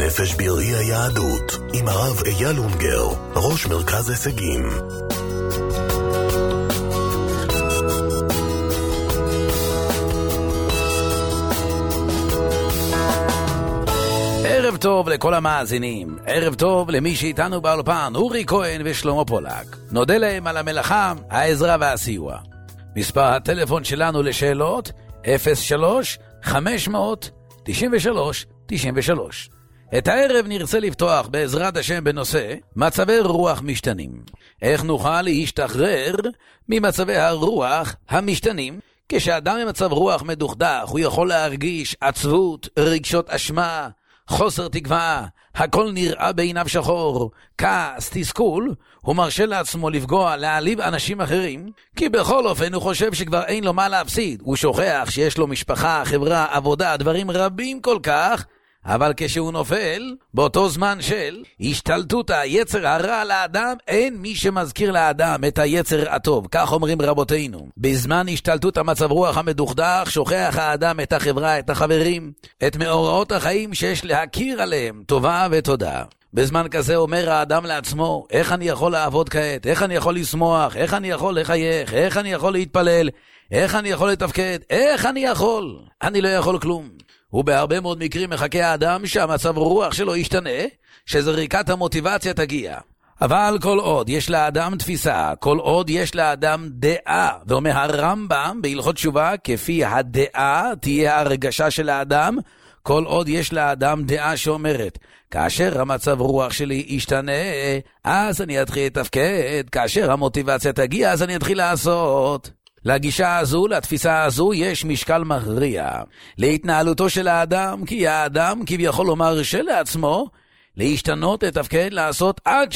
נפש בראי היהדות עם הרב אייל אונגר, ראש מרכז הישגים. ערב טוב לכל המאזינים, ערב טוב למי שאיתנו באולפן, אורי כהן ושלמה פולק. נודה להם על המלאכה, העזרה והסיוע. מספר הטלפון שלנו לשאלות 03-500-93-93. את הערב נרצה לפתוח בעזרת השם בנושא מצבי רוח משתנים. איך נוכל להשתחרר ממצבי הרוח המשתנים? כשאדם במצב רוח מדוכדך הוא יכול להרגיש עצבות, רגשות אשמה, חוסר תקווה, הכל נראה בעיניו שחור, כעס, תסכול. הוא מרשה לעצמו לפגוע, להעליב אנשים אחרים, כי בכל אופן הוא חושב שכבר אין לו מה להפסיד. הוא שוכח שיש לו משפחה, חברה, עבודה, דברים רבים כל כך, אבל כשהוא נופל, באותו זמן של השתלטות היצר הרע לאדם, אין מי שמזכיר לאדם את היצר הטוב. כך אומרים רבותינו. בזמן השתלטות המצב רוח המדוכדך, שוכח האדם את החברה, את החברים, את מאורעות החיים שיש להכיר עליהם טובה ותודה. בזמן כזה אומר האדם לעצמו, איך אני יכול לעבוד כעת? איך אני יכול לשמוח? איך אני יכול לחייך? איך אני יכול להתפלל? איך אני יכול לתפקד? איך אני יכול? אני לא יכול כלום. ובהרבה מאוד מקרים מחכה האדם שהמצב רוח שלו ישתנה, שזריקת המוטיבציה תגיע. אבל כל עוד יש לאדם תפיסה, כל עוד יש לאדם דעה, ואומר הרמב"ם בהלכות תשובה, כפי הדעה תהיה הרגשה של האדם, כל עוד יש לאדם דעה שאומרת, כאשר המצב רוח שלי ישתנה, אז אני אתחיל לתפקד, כאשר המוטיבציה תגיע, אז אני אתחיל לעשות. לגישה הזו, לתפיסה הזו, יש משקל מכריע להתנהלותו של האדם, כי האדם כביכול לומר שלעצמו להשתנות, לתפקד, לעשות עד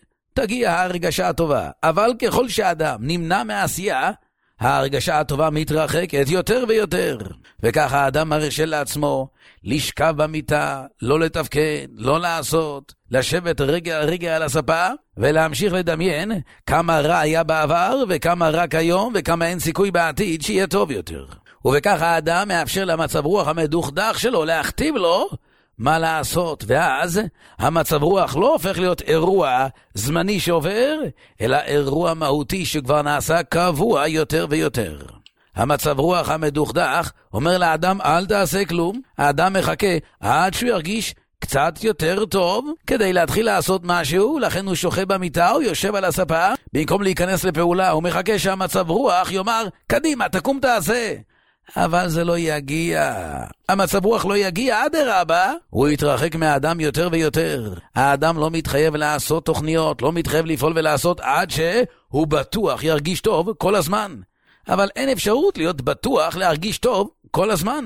שתגיע ההרגשה הטובה. אבל ככל שהאדם נמנע מעשייה, ההרגשה הטובה מתרחקת יותר ויותר. וכך האדם מרשה לעצמו לשכב במיטה, לא לתפקד, לא לעשות, לשבת רגע על הספה ולהמשיך לדמיין כמה רע היה בעבר וכמה רע כיום וכמה אין סיכוי בעתיד שיהיה טוב יותר. ובכך האדם מאפשר למצב רוח המדוכדך שלו להכתיב לו מה לעשות, ואז המצב רוח לא הופך להיות אירוע זמני שעובר, אלא אירוע מהותי שכבר נעשה קבוע יותר ויותר. המצב רוח המדוכדך אומר לאדם אל תעשה כלום, האדם מחכה עד שהוא ירגיש קצת יותר טוב כדי להתחיל לעשות משהו, לכן הוא שוכב במיטה או יושב על הספה, במקום להיכנס לפעולה הוא מחכה שהמצב רוח יאמר קדימה תקום תעשה. אבל זה לא יגיע. המצב רוח לא יגיע, אדרבה, הוא יתרחק מהאדם יותר ויותר. האדם לא מתחייב לעשות תוכניות, לא מתחייב לפעול ולעשות עד שהוא בטוח ירגיש טוב כל הזמן. אבל אין אפשרות להיות בטוח להרגיש טוב כל הזמן.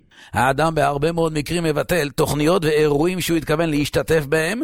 האדם בהרבה מאוד מקרים מבטל תוכניות ואירועים שהוא התכוון להשתתף בהם,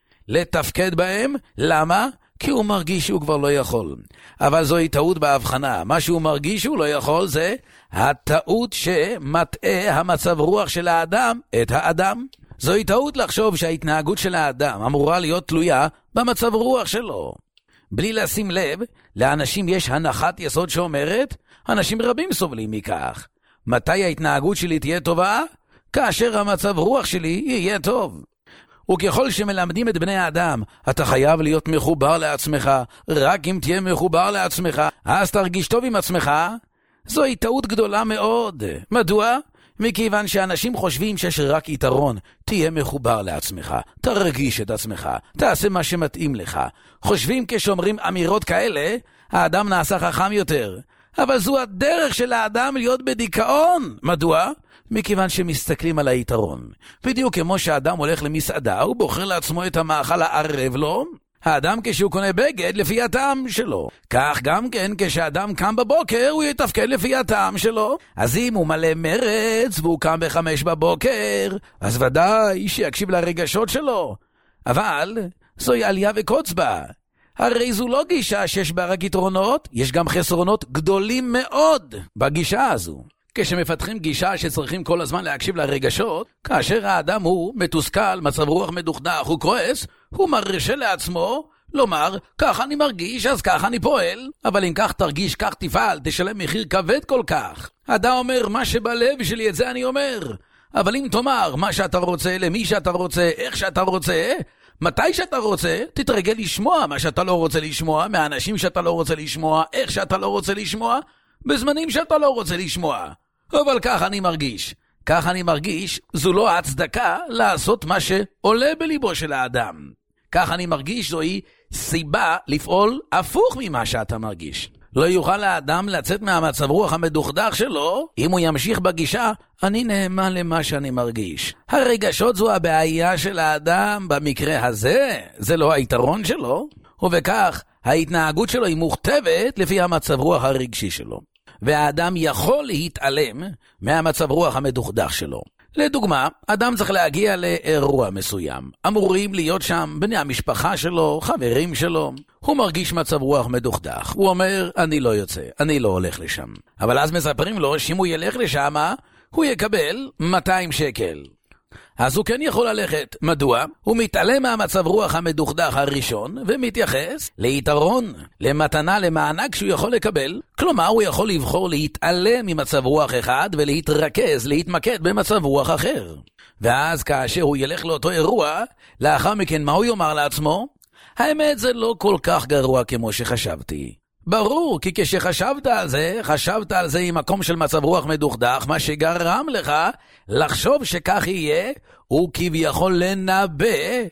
לתפקד בהם. למה? כי הוא מרגיש שהוא כבר לא יכול. אבל זוהי טעות בהבחנה. מה שהוא מרגיש שהוא לא יכול זה הטעות שמטעה המצב רוח של האדם את האדם. זוהי טעות לחשוב שההתנהגות של האדם אמורה להיות תלויה במצב רוח שלו. בלי לשים לב, לאנשים יש הנחת יסוד שאומרת, אנשים רבים סובלים מכך. מתי ההתנהגות שלי תהיה טובה? כאשר המצב רוח שלי יהיה טוב. וככל שמלמדים את בני האדם, אתה חייב להיות מחובר לעצמך, רק אם תהיה מחובר לעצמך, אז תרגיש טוב עם עצמך. זוהי טעות גדולה מאוד. מדוע? מכיוון שאנשים חושבים שיש רק יתרון. תהיה מחובר לעצמך, תרגיש את עצמך, תעשה מה שמתאים לך. חושבים כשאומרים אמירות כאלה, האדם נעשה חכם יותר. אבל זו הדרך של האדם להיות בדיכאון. מדוע? מכיוון שמסתכלים על היתרון. בדיוק כמו שהאדם הולך למסעדה, הוא בוחר לעצמו את המאכל הערב לו. האדם כשהוא קונה בגד לפי הטעם שלו. כך גם כן כשאדם קם בבוקר הוא יתפקד לפי הטעם שלו. אז אם הוא מלא מרץ והוא קם ב5 בבוקר, אז ודאי שיקשיב לרגשות שלו. אבל זוהי עלייה וקוץ בה. הרי זו לא גישה שיש בה רק יתרונות, יש גם חסרונות גדולים מאוד בגישה הזו. כשמפתחים גישה שצריכים כל הזמן להקשיב לרגשות, כאשר האדם הוא מתוסכל, מצב רוח מדוכדך, הוא כועס, הוא מרשה לעצמו לומר, כך אני מרגיש, אז כך אני פועל. אבל אם כך תרגיש, כך תפעל, תשלם מחיר כבד כל כך. האדם אומר, מה שבלב שלי את זה אני אומר. אבל אם תאמר מה שאתה רוצה, למי שאתה רוצה, איך שאתה רוצה, מתי שאתה רוצה, תתרגל לשמוע מה שאתה לא רוצה לשמוע, מהאנשים שאתה לא רוצה לשמוע, איך שאתה לא רוצה לשמוע, בזמנים שאתה לא רוצה לשמוע. אבל כך אני מרגיש. כך אני מרגיש, זו לא ההצדקה לעשות מה שעולה בליבו של האדם. כך אני מרגיש, זוהי סיבה לפעול הפוך ממה שאתה מרגיש. לא יוכל האדם לצאת מהמצב רוח המדוכדך שלו, אם הוא ימשיך בגישה, אני נאמן למה שאני מרגיש. הרגשות זו הבעיה של האדם במקרה הזה, זה לא היתרון שלו, ובכך ההתנהגות שלו היא מוכתבת לפי המצב רוח הרגשי שלו. והאדם יכול להתעלם מהמצב רוח המדוכדך שלו. לדוגמה, אדם צריך להגיע לאירוע מסוים. אמורים להיות שם בני המשפחה שלו, חברים שלו. הוא מרגיש מצב רוח מדוכדך. הוא אומר, אני לא יוצא, אני לא הולך לשם. אבל אז מספרים לו שאם הוא ילך לשם, הוא יקבל 200 שקל. אז הוא כן יכול ללכת. מדוע? הוא מתעלם מהמצב רוח המדוכדך הראשון, ומתייחס ליתרון, למתנה, למענק שהוא יכול לקבל. כלומר, הוא יכול לבחור להתעלם ממצב רוח אחד, ולהתרכז, להתמקד במצב רוח אחר. ואז כאשר הוא ילך לאותו אירוע, לאחר מכן מה הוא יאמר לעצמו? האמת זה לא כל כך גרוע כמו שחשבתי. ברור, כי כשחשבת על זה עם מקום של מצב רוח מדוכדך, מה שגרם לך לחשוב שכך יהיה, הוא כביכול לנבא,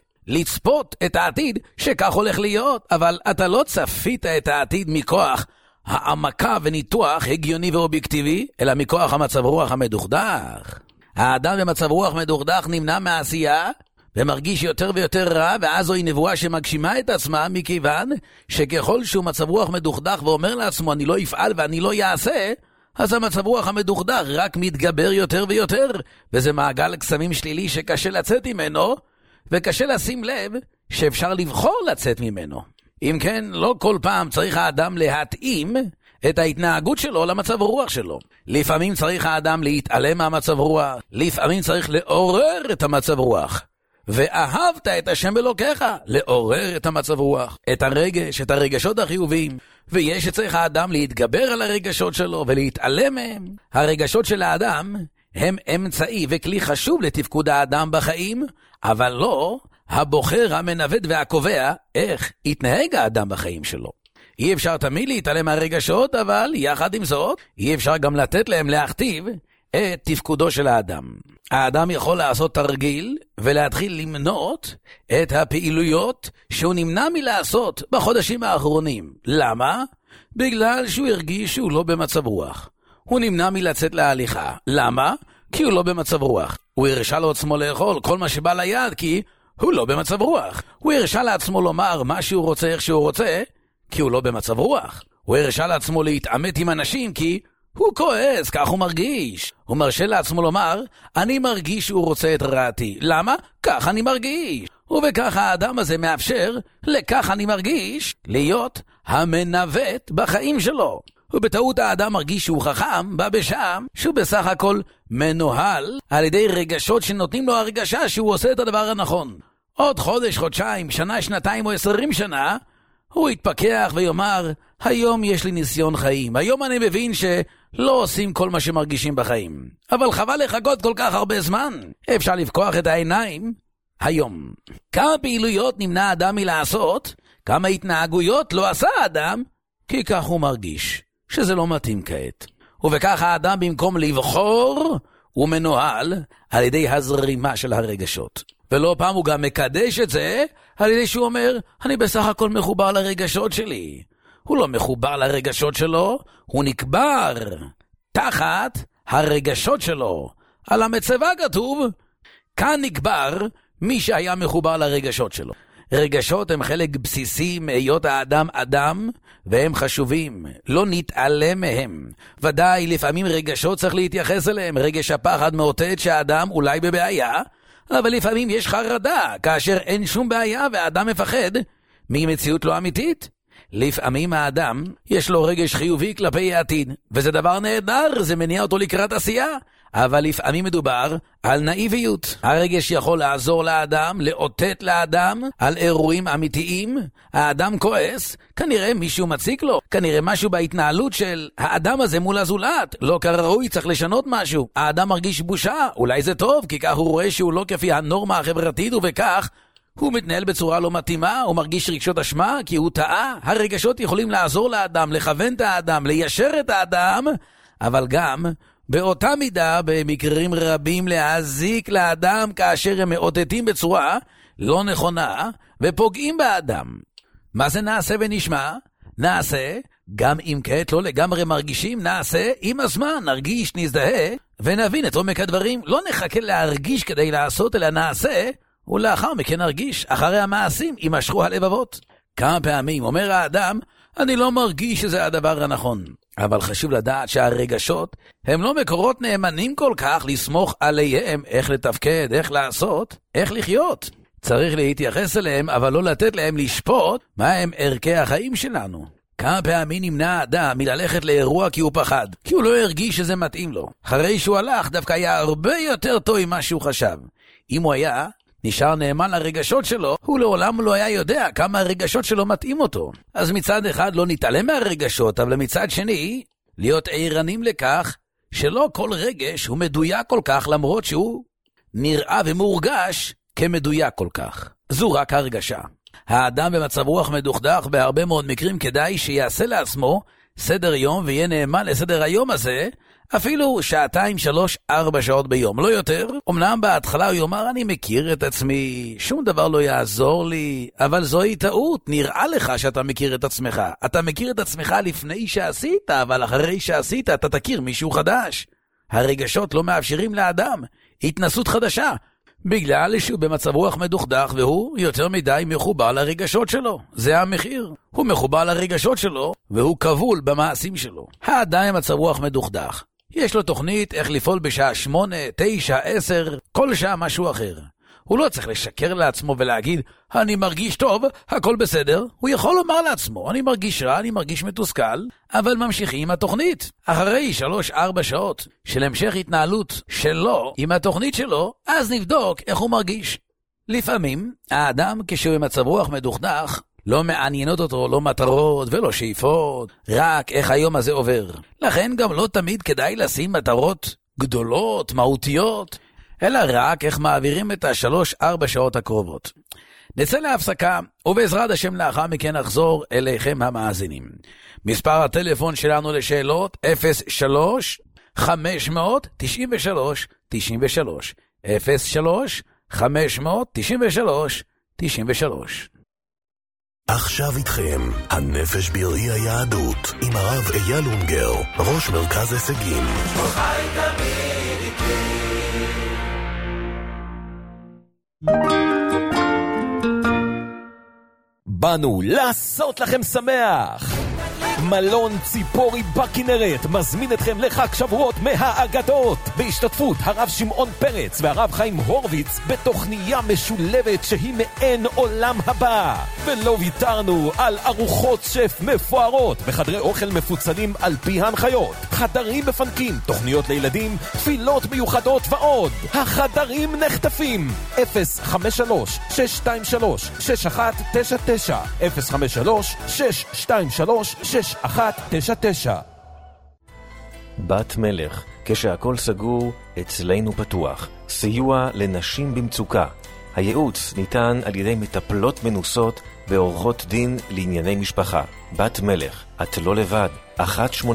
לצפות את העתיד שכך הולך להיות, אבל אתה לא צפית את העתיד מכוח העמקה וניתוח הגיוני ואובייקטיבי, אלא מכוח המצב רוח המדוכדך. האדם במצב רוח מדוכדך נמנע מעשייה, ומרגיש יותר ויותר רע, ואז זוהי נבואה שמגשימה את עצמה, מכיוון שככל שהוא מצב רוח מדוכדך ואומר לעצמו אני לא אפעל ואני לא יעשה, אז המצב רוח המדוכדך רק מתגבר יותר ויותר, וזה מעגל קסמים שלילי שקשה לצאת ממנו, וקשה לשים לב שאפשר לבחור לצאת ממנו. אם כן, לא כל פעם צריך האדם להתאים את ההתנהגות שלו למצב הרוח שלו. לפעמים צריך האדם להתעלם מהמצב רוח, לפעמים צריך לעורר את המצב רוח. ואהבת את השם אלוקיך, לעורר את המצב רוח, את הרגש, את הרגשות החיוביים. ויש אצלך האדם להתגבר על הרגשות שלו ולהתעלם מהם. הרגשות של האדם הם אמצעי וכלי חשוב לתפקוד האדם בחיים, אבל לא הבוחר, המנווט והקובע איך יתנהג האדם בחיים שלו. אי אפשר תמיד להתעלם מהרגשות, אבל יחד עם זאת, אי אפשר גם לתת להם להכתיב את תפקודו של האדם. האדם יכול לעשות תרגיל ולהתחיל למנות את הפעילויות שהוא נמנע מלעשות בחודשים האחרונים. למה? בגלל שהוא הרגיש שהוא לא במצב רוח. הוא נמנע מלצאת להליכה. למה? כי הוא לא במצב רוח. הוא הרשה לעצמו לאכול כל מה שבא ליד כי הוא לא במצב רוח. הוא הרשה לעצמו לומר מה שהוא רוצה איך שהוא רוצה כי הוא לא במצב רוח. הוא הרשה לעצמו להתעמת עם אנשים כי הוא כועס, כך הוא מרגיש. הוא מרשה לעצמו לומר, אני מרגיש שהוא רוצה את רעתי. למה? כך אני מרגיש. ובכך האדם הזה מאפשר, לכך אני מרגיש, להיות המנווט בחיים שלו. ובטעות האדם מרגיש שהוא חכם, בא בשם, שהוא בסך הכל מנוהל על ידי רגשות שנותנים לו הרגשה שהוא עושה את הדבר הנכון. עוד חודש, חודשיים, שנה, שנתיים או 20 שנה, הוא יתפכח ויאמר, היום יש לי ניסיון חיים, היום אני מבין שלא עושים כל מה שמרגישים בחיים. אבל חבל לחכות כל כך הרבה זמן, אפשר לפקוח את העיניים היום. כמה פעילויות נמנע האדם מלעשות, כמה התנהגויות לא עשה האדם, כי כך הוא מרגיש, שזה לא מתאים כעת. ובכך האדם במקום לבחור, הוא מנוהל על ידי הזרימה של הרגשות. ולא פעם הוא גם מקדש את זה, על ידי שהוא אומר, אני בסך הכל מחובר לרגשות שלי. הוא לא מחובר לרגשות שלו, הוא נקבר תחת הרגשות שלו. על המצבה כתוב, כאן נקבר מי שהיה מחובר לרגשות שלו. רגשות הם חלק בסיסי מהיות האדם אדם, והם חשובים, לא נתעלם מהם. ודאי לפעמים רגשות צריך להתייחס אליהם, רגש הפחד מאותת שהאדם אולי בבעיה, אבל לפעמים יש חרדה, כאשר אין שום בעיה והאדם מפחד ממציאות לא אמיתית. לפעמים האדם יש לו רגש חיובי כלפי העתיד, וזה דבר נהדר, זה מניע אותו לקראת עשייה. אבל לפעמים מדובר על נאיביות. הרגש יכול לעזור לאדם, לאותת לאדם על אירועים אמיתיים. האדם כועס, כנראה מישהו מציק לו, כנראה משהו בהתנהלות של האדם הזה מול הזולת, לא כראוי, צריך לשנות משהו. האדם מרגיש בושה, אולי זה טוב, כי כך הוא רואה שהוא לא כפי הנורמה החברתית, ובכך הוא מתנהל בצורה לא מתאימה, הוא מרגיש רגשות אשמה כי הוא טעה. הרגשות יכולים לעזור לאדם, לכוון את האדם, ליישר את האדם, אבל גם באותה מידה, במקרים רבים, להזיק לאדם כאשר הם מאותתים בצורה לא נכונה ופוגעים באדם. מה זה נעשה ונשמע? נעשה, גם אם כעת לא לגמרי מרגישים, נעשה עם הזמן, נרגיש, נזדהה ונבין את עומק הדברים. לא נחכה להרגיש כדי לעשות, אלא נעשה, ולאחר מכן נרגיש. אחרי המעשים יימשכו הלבבות. כמה פעמים אומר האדם, אני לא מרגיש שזה הדבר הנכון. אבל חשוב לדעת שהרגשות הם לא מקורות נאמנים כל כך לסמוך עליהם איך לתפקד, איך לעשות, איך לחיות. צריך להתייחס אליהם, אבל לא לתת להם לשפוט מה הם ערכי החיים שלנו. כמה פעמים נמנע האדם מללכת לאירוע כי הוא פחד, כי הוא לא הרגיש שזה מתאים לו. אחרי שהוא הלך דווקא היה הרבה יותר טוב ממה שהוא חשב. אם הוא היה נשאר נאמן לרגשות שלו, הוא לעולם לא היה יודע כמה הרגשות שלו מתאים אותו. אז מצד אחד לא נתעלם מהרגשות, אבל מצד שני, להיות עירנים לכך שלא כל רגש הוא מדויק כל כך, למרות שהוא נראה ומורגש כמדויק כל כך. זו רק הרגשה. האדם במצב רוח מדוכדך בהרבה מאוד מקרים כדאי שיעשה לעצמו סדר יום ויהיה נאמן לסדר היום הזה, אפילו 2, 3, 4 שעות ביום, לא יותר. אמנם בהתחלה הוא יאמר, אני מכיר את עצמי, שום דבר לא יעזור לי, אבל זוהי טעות. נראה לך שאתה מכיר את עצמך. אתה מכיר את עצמך לפני שעשית, אבל אחרי שעשית אתה תכיר מישהו חדש. הרגשות לא מאפשרים לאדם התנסות חדשה, בגלל שהוא במצב רוח מדוכדך והוא יותר מדי מחובר לרגשות שלו. זה המחיר. הוא מחובר לרגשות שלו והוא כבול במעשים שלו. האדם במצב רוח מדוכדך, יש לו תוכנית איך לפעול בשעה 8, 9, 10, כל שעה משהו אחר. הוא לא צריך לשקר לעצמו ולהגיד, אני מרגיש טוב, הכל בסדר. הוא יכול לומר לעצמו, אני מרגיש רע, אני מרגיש מתוסכל, אבל ממשיכים עם התוכנית. אחרי 3-4 שעות של המשך התנהלות שלו עם התוכנית שלו, אז נבדוק איך הוא מרגיש. לפעמים, האדם כשהוא במצב רוח מדוכדך, לא מעניינות אותו לא מטרות ולא שאיפות, רק איך היום הזה עובר. לכן גם לא תמיד כדאי לשים מטרות גדולות, מהותיות, אלא רק איך מעבירים את 3-4 שעות הקרובות. נצא להפסקה, ובעזרת השם לאחר מכן נחזור אליכם המאזינים. מספר הטלפון שלנו לשאלות 03-593-93 03-593-93. עכשיו איתכם, הנפש בראי היהדות, עם הרב אייל אונגר, ראש מרכז הישגים. חי תמיד איתי. באנו לעשות לכם שמח. מלון ציפורי בכנרת מזמין אתכם לחג שבועות מהאגדות בהשתתפות הרב שמעון פרץ והרב חיים הורוביץ בתוכניה משולבת שהיא מעין עולם הבא. ולא ויתרנו על ארוחות שף מפוארות בחדרי אוכל מפוצלים על פי ההנחיות, חדרים בפנקים, תוכניות לילדים, תפילות מיוחדות ועוד. החדרים נחטפים. 053-623-6199 053-623-6199. בת מלך, כשהכל סגור, אצלנו פתוח. סיוע לנשים במצוקה. הייעוץ ניתן על ידי מטפלות מנוסות ועורכות דין לענייני משפחה. בת מלך, את לא לבד. 1-800-292-333.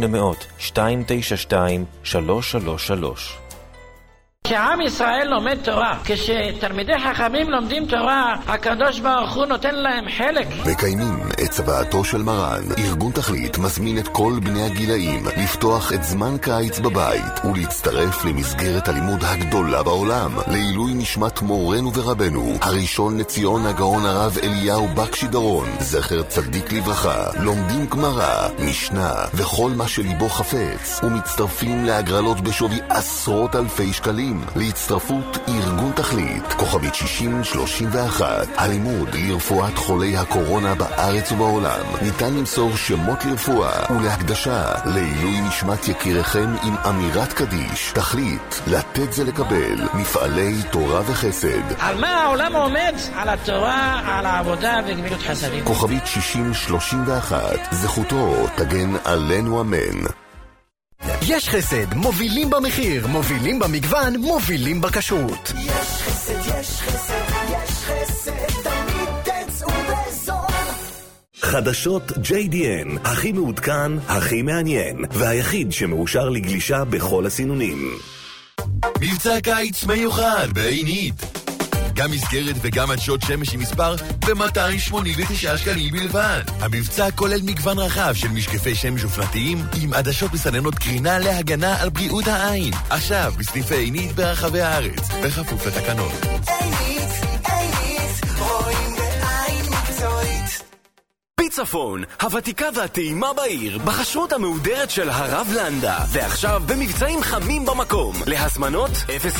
כשעם ישראל לומד תורה, כשתלמידי חכמים לומדים תורה, הקדוש ברוך הוא נותן להם חלק. מקיימים את צוואתו של מרן. ארגון תכלית מזמין את כל בני הגילאים לפתוח את זמן קיץ בבית ולהצטרף למסגרת הלימוד הגדולה בעולם לעילוי נשמת מורנו ורבנו הראשון לציון הגאון הרב אליהו בקשי דורון, זכר צדיק לברכה. לומדים גמרא, משנה וכל מה שליבו חפץ, ומצטרפים להגרלות בשווי עשרות אלפי שקלים. גילאים. להצטרפות ארגון תכלית, כוכבית 6031. הלימוד לרפואת חולי הקורונה בארץ ובעולם. ניתן למסור שמות לרפואה ולהקדשה לעילוי נשמת יקיריכם עם אמירת קדיש. תכלית, לתת זה לקבל. מפעלי תורה וחסד. על מה העולם עומד? על התורה, על העבודה וגמילות חסדים. כוכבית 6031. זכותו תגן עלינו אמן. יש חסד, מובילים במחיר, מובילים במגוון, מובילים בכשרות. יש חסד, יש חסד, יש חסד, תמיד תצאו בזול. חדשות JDN, הכי מעודכן, הכי מעניין, והיחיד שמאושר לגלישה בכל הסינונים. מבצע קיץ מיוחד בעינית. גם מסגרת וגם עדשות שמש עם מספר ב-289 שקלים בלבד. המבצע כולל מגוון רחב של משקפי שמש אופנתיים עם עדשות מסננות קרינה להגנה על בריאות העין. עכשיו בסניפי עינית ברחבי הארץ, בכפוף לתקנות. עינית, רואים בעין מקצועית. פיצפון, הוותיקה והטעימה בעיר, בחשרות המהודרת של הרב לנדה. ועכשיו במבצעים חמים במקום. להזמנות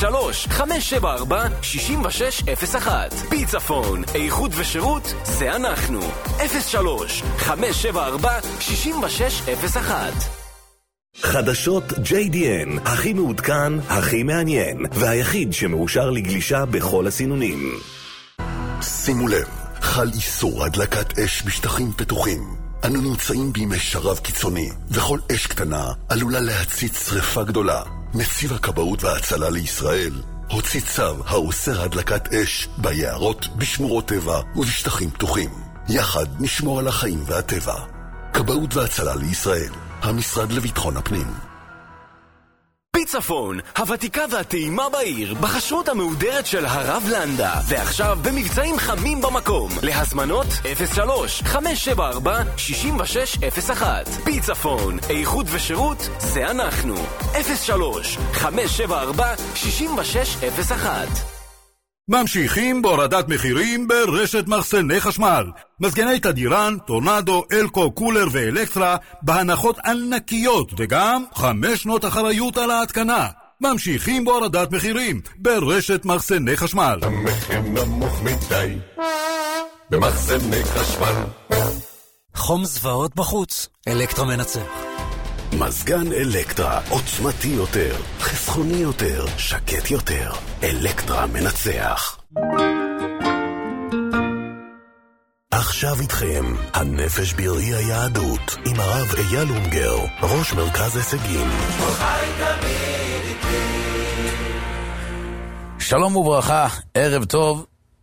03-574-6601. פיצפון, איכות ושירות, זה אנחנו. 03-574-6601. חדשות JDN, הכי מעודכן, הכי מעניין, והיחיד שמאושר לגלישה בכל הסינונים. שימו לב, חל איסור הדלקת אש בשטחים פתוחים. אנו נמצאים בימי שרב קיצוני, וכל אש קטנה עלולה להציץ שריפה גדולה. נציב הכבאות וההצלה לישראל הוציא צו האוסר הדלקת אש ביערות, בשמורות טבע ובשטחים פתוחים. יחד נשמור על החיים והטבע. כבאות וההצלה לישראל, המשרד לביטחון הפנים. פיצפון, הוותיקה והטעימה בעיר, בחשרות המהודרת של הרב לנדה. ועכשיו במבצעים חמים במקום. להזמנות 03-574-6601. פיצפון, איכות ושירות, זה אנחנו. 03-574-6601. ממשיכים בהורדת מחירים ברשת מחסני חשמל. מזגני תדירן, טורנדו, אלקו, קולר ואלקטרה בהנחות ענקיות וגם 5 שנות אחריות על ההתקנה. ממשיכים בהורדת מחירים ברשת מחסני חשמל. המחיר נמוך מדי במחסני חשמל. חום זוועות בחוץ, אלקטרה מנצח. מזגן אלקטרה, עוצמתי יותר, חסכוני יותר, שקט יותר. אלקטרה מנצח. עכשיו איתכם, הנפש בראי היהדות, עם הרב אייל אונגר, ראש מרכז הישגים. שלום וברכה, ערב טוב.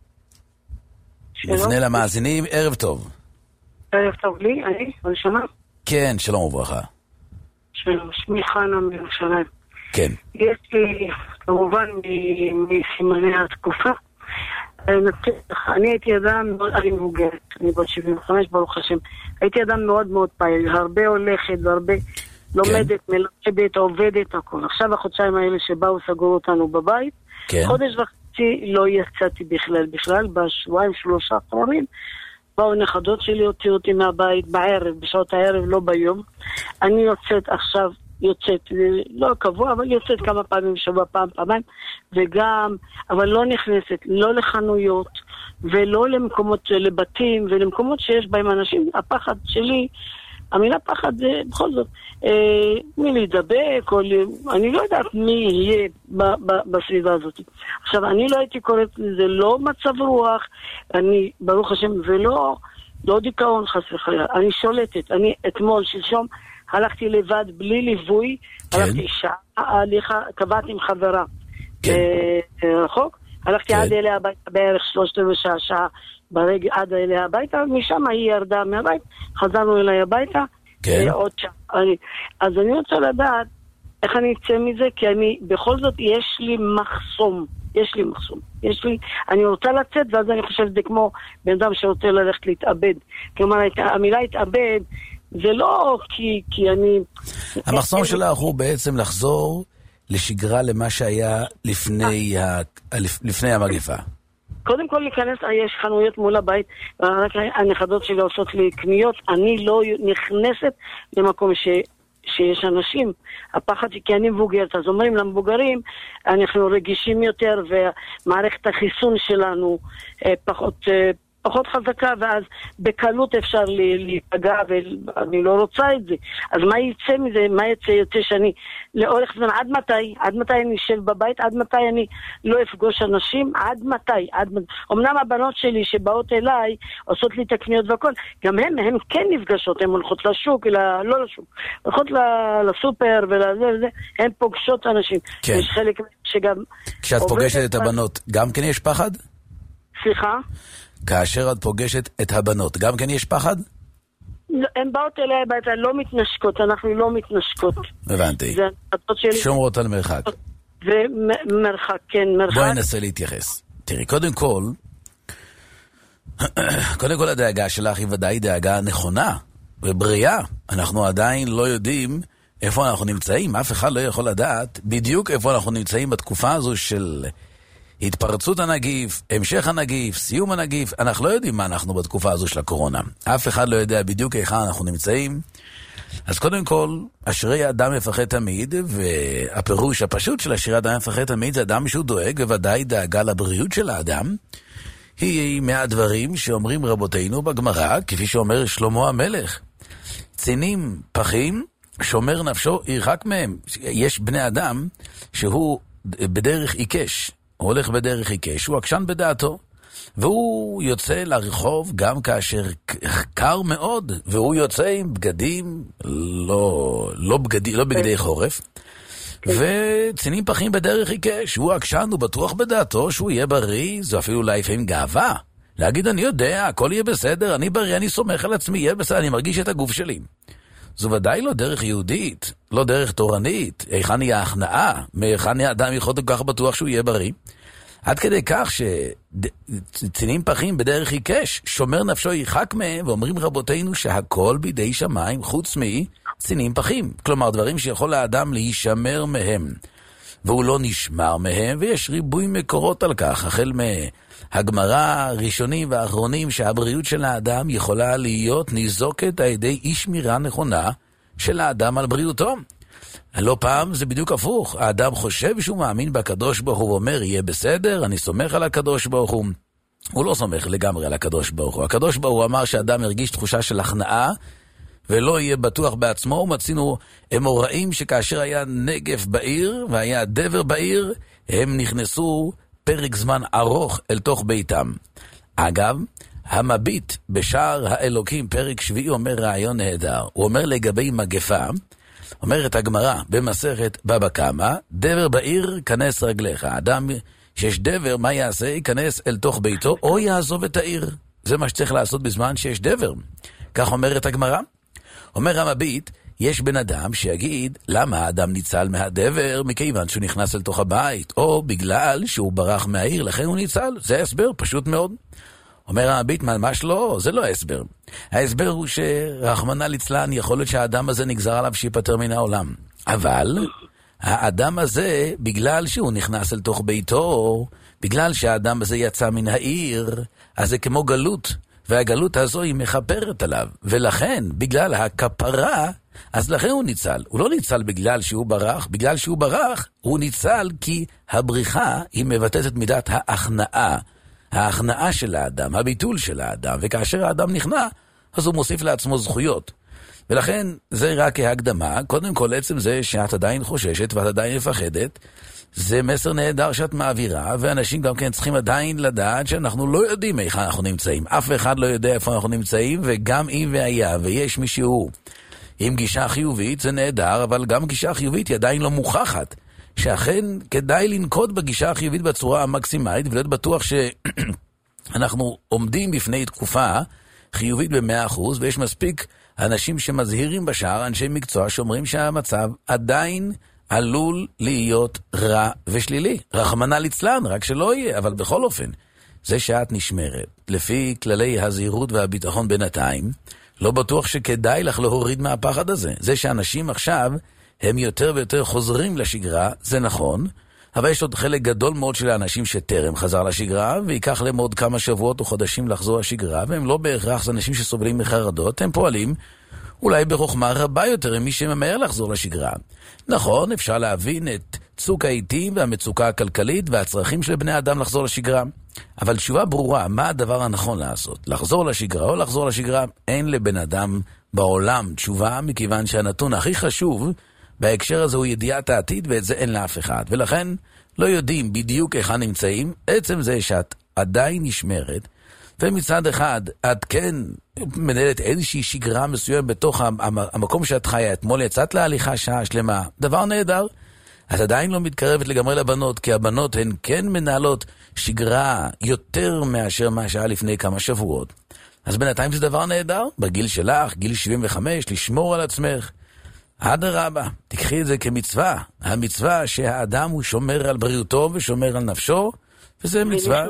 נפנה למאזינים, ערב טוב. ערב טוב לי, אני ראשונה. כן, שלום וברכה. שלום, שמי חנה מירושלים. כן. יש לי, כמובן, מסימני התקופה, אני הייתי אדם מאוד, אני מבוגרת, אני בת 75, ברוך השם. הייתי אדם מאוד מאוד פעיל, הרבה הולכת והרבה לומדת, מלמדת, עובדת, הכל. עכשיו החודשיים האלה שבאו סגרו אותנו בבית, חודש וחצי לא יצאתי בכלל, בשבועיים 3 האחרונים, באו נכדות שלי, הוציאו אותי מהבית בערב, בשעות הערב, לא ביום. אני יוצאת עכשיו, לא קבוע, אבל יוצאת כמה פעמים בשבוע, פעמיים, וגם, אבל לא נכנסת, לא לחנויות, ולא למקומות, לבתים, ולמקומות שיש בהם אנשים. הפחד שלי, המילה פחד זה בכל זאת, מי להידבק, אני לא יודעת מי יהיה בסביבה הזאת. עכשיו, אני לא הייתי קוראת, זה לא מצב רוח, אני, ברוך השם, ולא דיכאון חס וחלילה, אני שולטת, אני אתמול, שלשום, הלכתי לבד, בלי ליווי, הלכתי שעה, קבעתי עם חברה רחוק, הלכתי עד אליה הביתה, בערך 3 שעה ברגע עד אליה הביתה, משם היא ירדה מהבית, חזרנו אליי הביתה, עוד שעה. אז אני רוצה לדעת איך אני אצא מזה, כי אני, בכל זאת, יש לי מחסום, אני רוצה לצאת, ואז אני חושב שזה כמו בן אדם שרוצה ללכת להתאבד. כלומר, המילה להתאבד, זה לא כי אני... המחסום שלך הוא בעצם לחזור לשגרה למה שהיה לפני המגפה. קודם כל להיכנס, יש חנויות מול הבית, רק הנכדות שלי עושות לי קניות, אני לא נכנסת למקום שיש אנשים. הפחד כי אני מבוגרת, אז אומרים למבוגרים, אנחנו רגישים יותר, ומערכת החיסון שלנו פחות חזקה, ואז בקלות אפשר להיפגע, ואני לא רוצה את זה. אז מה יצא מזה? מה יצא שאני לאורך זמן, עד מתי אני אשב בבית? עד מתי אני לא אפגוש אנשים? עד מתי? אמנם הבנות שלי שבאות אליי, עושות לי את הקניות והכל, גם הן כן נפגשות, הן הולכות לשוק, לא לשוק, הולכות לסופר ולזה, הן פוגשות אנשים. כן. יש חלק שגם... כשאת פוגשת את הבנות, גם כן יש פחד? סליחה? כאשר את פוגשת את הבנות, גם כן יש פחד? הן באות אליי הביתה, לא מתנשקות, אנחנו לא מתנשקות. הבנתי. שומרות על מרחק. ומרחק, כן, מרחק. בואי ננסה להתייחס. תראי, קודם כל הדאגה שלך היא ודאי דאגה נכונה ובריאה. אנחנו עדיין לא יודעים איפה אנחנו נמצאים. אף אחד לא יכול לדעת בדיוק איפה אנחנו נמצאים בתקופה הזו של... התפרצות הנגיף, המשך הנגיף, סיום הנגיף, אנחנו לא יודעים מה אנחנו בתקופה הזו של הקורונה. אף אחד לא יודע בדיוק איך אנחנו נמצאים. אז קודם כל, אשרי האדם מפחד תמיד, והפירוש הפשוט של אשרי האדם מפחד תמיד זה אדם שהוא דואג, וודאי דאגה לבריאות של האדם. היא מהדברים שאומרים רבותינו בגמרא, כפי שאומר שלמה המלך. צינים פחים, שומר נפשו ירחק מהם. יש בני אדם שהוא בדרך עיקש. הוא הולך בדרך עיקש, הוא עקשן בדעתו, והוא יוצא לרחוב גם כאשר קר מאוד, והוא יוצא עם בגדים, לא בגדי חורף, וצינים פחים בדרך עיקש, הוא עקשן, הוא בטוח בדעתו שהוא יהיה בריא, זו אפילו לפעמים גאווה, להגיד אני יודע, הכל יהיה בסדר, אני בריא, אני סומך על עצמי, יהיה בסדר, אני מרגיש את הגוף שלי. זו ודאי לא דרך יהודית, לא דרך תורנית, היכן היא ההכנעה, מהיכן האדם יכול כל כך בטוח שהוא יהיה בריא, עד כדי כך שצינים פחים בדרך עיקש, שומר נפשו ירחק מהם, ואומרים רבותינו שהכל בידי שמיים חוץ מצינים פחים, כלומר דברים שיכול האדם להישמר מהם, והוא לא נשמר מהם, ויש ריבוי מקורות על כך, החל מהגמרא הראשונים והאחרונים, שהבריאות של האדם יכולה להיות ניזוקת על ידי אי שמירה נכונה של האדם על בריאותו. לא פעם זה בדיוק הפוך, האדם חושב שהוא מאמין בקדוש ברוך הוא, ואומר יהיה בסדר, אני סומך על הקדוש ברוך הוא. הוא לא סומך לגמרי על הקדוש ברוך הוא. הקדוש ברוך הוא אמר שהאדם הרגיש תחושה של הכנעה, ולא יהיה בטוח בעצמו. ומצינו אמוראים שכאשר היה נגף בעיר והיה דבר בעיר, הם נכנסו פרק זמן ארוך אל תוך ביתם. אגב, המביט בשער האלוקים פרק שביעי אומר רעיון נהדר. הוא אומר לגבי מגפה, אומרת הגמרא במסכת בבא קמא, דבר בעיר כנס רגליך. האדם שיש דבר, מה יעשה? ייכנס אל תוך ביתו או יעזוב את העיר. זה מה שצריך לעשות בזמן שיש דבר. כך אומרת הגמרא. אומר המביט, יש בן אדם שיגיד למה האדם ניצל מהדבר מכיוון שהוא נכנס אל תוך הבית, או בגלל שהוא ברח מהעיר, לכן הוא ניצל. זה הסבר פשוט מאוד. אומר המביט, ממש לא, זה לא ההסבר. ההסבר הוא שרחמנא ליצלן יכול להיות שהאדם הזה נגזר עליו שיפטר מן העולם. אבל האדם הזה, בגלל שהוא נכנס אל תוך ביתו, בגלל שהאדם הזה יצא מן העיר, אז זה כמו גלות. והגלות הזו היא מחפרת עליו, ולכן, בגלל הכפרה, אז לכן הוא ניצל. הוא לא ניצל בגלל שהוא ברח, בגלל שהוא ברח, הוא ניצל כי הבריחה היא מבטאת את מידת ההכנעה. ההכנעה של האדם, הביטול של האדם, וכאשר האדם נכנע, אז הוא מוסיף לעצמו זכויות. ולכן זה רק ההקדמה, קודם כל עצם זה שאת עדיין חוששת ואת עדיין מפחדת, זה מסר נהדר שאת מעבירה, ואנשים גם כן צריכים עדיין לדעת שאנחנו לא יודעים איך אנחנו נמצאים. אף אחד לא יודע איפה אנחנו נמצאים, וגם אם והיה, ויש מישהו עם גישה חיובית, זה נהדר, אבל גם גישה חיובית היא עדיין לא מוכחת. שאכן כדאי לנקוט בגישה החיובית בצורה המקסימלית, ולהיות בטוח שאנחנו עומדים בפני תקופה חיובית ב100%, ויש מספיק אנשים שמזהירים בשער, אנשי מקצוע שאומרים שהמצב עדיין עלול להיות רע ושלילי. רחמנא ליצלן, רק שלא יהיה, אבל בכל אופן, זה שאת נשמרת, לפי כללי הזהירות והביטחון בינתיים, לא בטוח שכדאי לך להוריד מהפחד הזה. זה שאנשים עכשיו הם יותר ויותר חוזרים לשגרה, זה נכון, אבל יש עוד חלק גדול מאוד של האנשים שטרם חזר לשגרה, ויקח להם עוד כמה שבועות או חודשים לחזור לשגרה, והם לא בהכרח, זה אנשים שסובלים מחרדות, הם פועלים אולי בחוכמה רבה יותר ממי שממהר לחזור לשגרה. נכון, אפשר להבין את צוק העיתים והמצוקה הכלכלית והצרכים של בני אדם לחזור לשגרה, אבל תשובה ברורה, מה הדבר הנכון לעשות? לחזור לשגרה או לחזור לשגרה? אין לבן אדם בעולם תשובה, מכיוון שהנתון הכי חשוב בהקשר הזה הוא ידיעת העתיד, ואת זה אין לאף אחד. ולכן לא יודעים בדיוק איך נמצאים. עצם זה שאת עדיין נשמרת, ומצד אחד את כן מנהלת איזושהי שגרה מסוים בתוך המקום שאת חיה. אתמול יצאת להליכה שעה שלמה, דבר נהדר. את עדיין לא מתקרבת לגמרי לבנות, כי הבנות הן כן מנהלות שגרה יותר מאשר מה שהיה לפני כמה שבועות. אז בינתיים זה דבר נהדר, בגיל שלך, גיל 75, לשמור על עצמך. אדרבה, תקחי את זה כמצווה. המצווה שהאדם הוא שומר על בריאותו ושומר על נפשו, וזה מצווה.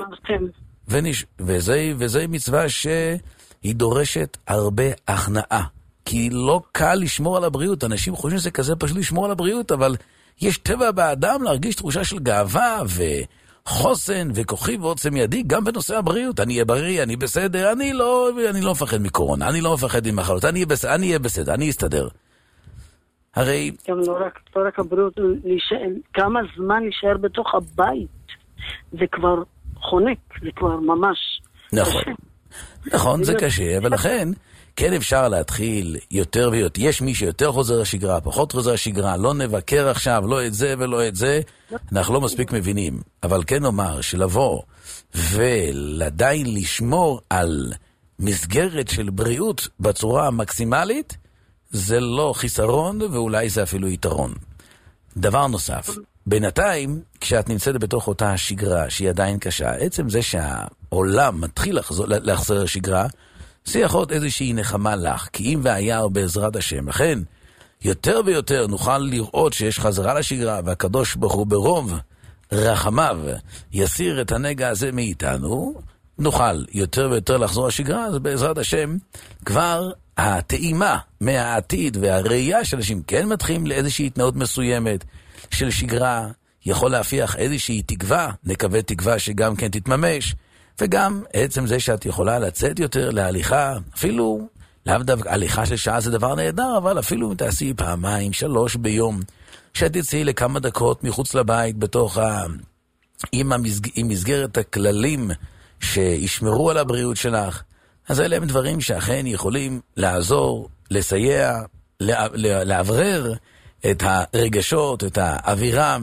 וזה מצווה שהיא דורשת הרבה הכנעה. כי לא קל לשמור על הבריאות. אנשים חושבים שזה כזה פשוט לשמור על הבריאות, אבל יש טבע באדם להרגיש תחושה של גאווה וחוסן וכוחי ועוצם ידי, גם בנושא הבריאות. אני אהיה בריא, אני בסדר, אני לא מפחד מקורונה, אני לא מפחד ממחלות, אני אהיה בסדר, אני אסתדר. הרי... גם לא רק הבריאות, כמה זמן להישאר בתוך הבית, זה כבר חונק, זה כבר ממש נכון. קשה. נכון, זה קשה, אבל לכן כן אפשר להתחיל יותר ויותר. יש מי שיותר חוזר לשגרה, פחות חוזר לשגרה, לא נבקר עכשיו, לא את זה ולא את זה, אנחנו לא מספיק מבינים. אבל כן נאמר שלבוא ולעדיין לשמור על מסגרת של בריאות בצורה המקסימלית, זה לא חיסרון ואולי זה אפילו יתרון. דבר נוסף, בינתיים, כשאת נמצאת בתוך אותה שגרה שהיא עדיין קשה, עצם זה שהעולם מתחיל לחזור לשגרה, זה יכול להיות איזושהי נחמה לך, כי אם והיה בעזרת השם, לכן יותר ויותר נוכל לראות שיש חזרה לשגרה, והקדוש ברוך הוא ברוב רחמיו יסיר את הנגע הזה מאיתנו, נוכל יותר ויותר לחזור לשגרה, אז בעזרת השם כבר הטעימה מהעתיד והראייה של אנשים כן מתחילים לאיזושהי התנאות מסוימת של שגרה, יכול להפיח איזושהי תקווה, נקווה תקווה שגם כן תתממש, וגם עצם זה שאת יכולה לצאת יותר להליכה, אפילו לאו דווקא הליכה של שעה זה דבר נהדר, אבל אפילו אם תעשי פעמיים, 3 ביום, שאת תצאי לכמה דקות מחוץ לבית בתוך עם מסגרת הכללים שישמרו על הבריאות שלך, אז אלה הם דברים שאכן יכולים לעזור, לסייע, לעברר את הרגשות, את האווירה,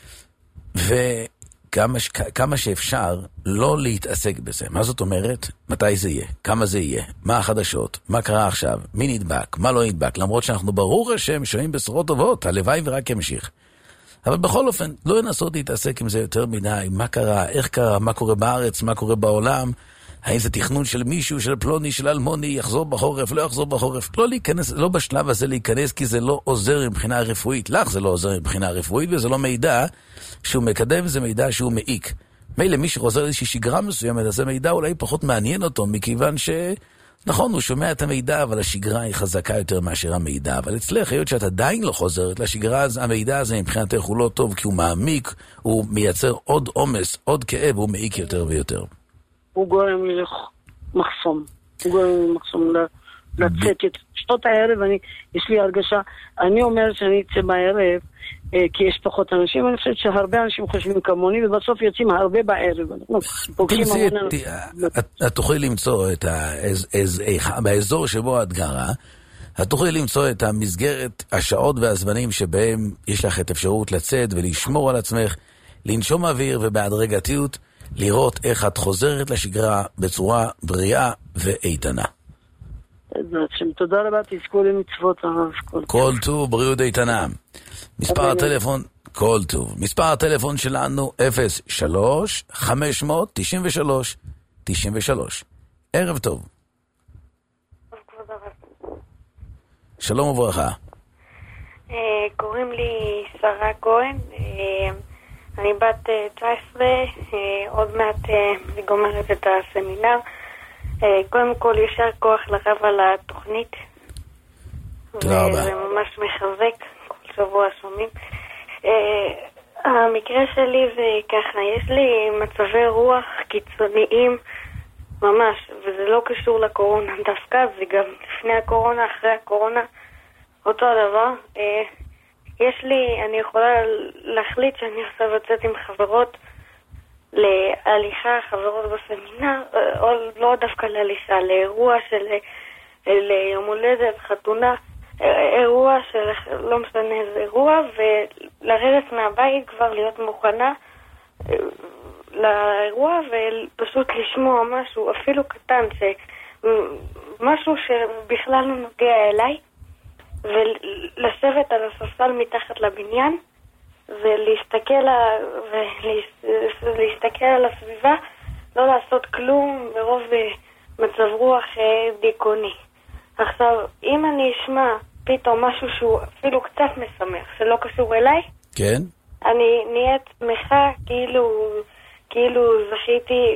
וכמה שאפשר לא להתעסק בזה. מה זאת אומרת? מתי זה יהיה? כמה זה יהיה? מה החדשות? מה קרה עכשיו? מי נדבק? מה לא נדבק? למרות שאנחנו ברור השם שומעים בשורות טובות, הלוואי ורק ימשיך. אבל בכל אופן, לא לנסות להתעסק עם זה יותר מדי, מה קרה, איך קרה, מה קורה בארץ, מה קורה בעולם, האם זה תכנון של מישהו, של פלוני, של אלמוני, יחזור בחורף, לא יחזור בחורף, לא להיכנס, לא בשלב הזה להיכנס, כי זה לא עוזר מבחינה רפואית, לך זה לא עוזר מבחינה רפואית, וזה לא מידע שהוא מקדם, זה מידע שהוא מעיק. מילא מי שחוזר איזושהי שגרה מסוימת, אז זה מידע אולי פחות מעניין אותו, מכיוון נכון, הוא שומע את המידע, אבל השגרה היא חזקה יותר מאשר המידע. אבל אצלך, היות שאת עדיין לא חוזרת לשגרה, אז המידע הזה מבחינתך הוא לא טוב, כי הוא מעמיק, הוא מייצר עוד עומס, עוד כאב, הוא מעיק יותר ויותר. הוא גורם לי מחסום. הוא גורם לי מחסום לצאת את שעות הערב, יש לי הרגשה, אני אומר שאני אצא בערב, כי יש פחות אנשים, אני חושבת שהרבה אנשים חושבים כמוני, ובסוף יוצאים הרבה בערב. את תוכלי למצוא באזור שבו את גרה, את תוכלי למצוא את המסגרת, השעות והזמנים שבהם יש לך את אפשרות לצאת ולשמור על עצמך, לנשום אוויר ובהדרגתיות, לראות איך את חוזרת לשגרה בצורה בריאה ואיתנה. תודה רבה, תזכו למצוות הרב. כל טוב, בריאות איתנה. מספר הטלפון, כל טוב. מספר הטלפון שלנו 03-593-93. ערב טוב. שלום וברכה. קוראים לי שרה כהן, אני בת 19, עוד מעט אני גומרת את הסמינר. קודם כל ישר כוח לרב על התוכנית. תודה רבה. זה ממש מחזק, כל שבוע שומעים. המקרה שלי זה ככה, יש לי מצבי רוח קיצוניים ממש, וזה לא קשור לקורונה דווקא, זה גם לפני הקורונה, אחרי הקורונה, אותו הדבר. אני יכולה להחליט שאני עכשיו יוצאת עם חברות להליכה, חברות בסמינר, או לא דווקא להליכה, לאירוע של ליום הולדת, חתונה, אירוע של לא משנה איזה אירוע, ולרדת מהבית כבר להיות מוכנה לאירוע ופשוט לשמוע משהו אפילו קטן, משהו שבכלל לא נוגע אליי, ולשבת על הספסל מתחת לבניין ולהסתכל על הסביבה, לא לעשות כלום ברוב מצב רוח דיכאוני. עכשיו, אם אני אשמע פתאום משהו שהוא אפילו קצת משמח, שלא קשור אליי, כן. אני נהיית שמחה, כאילו זכיתי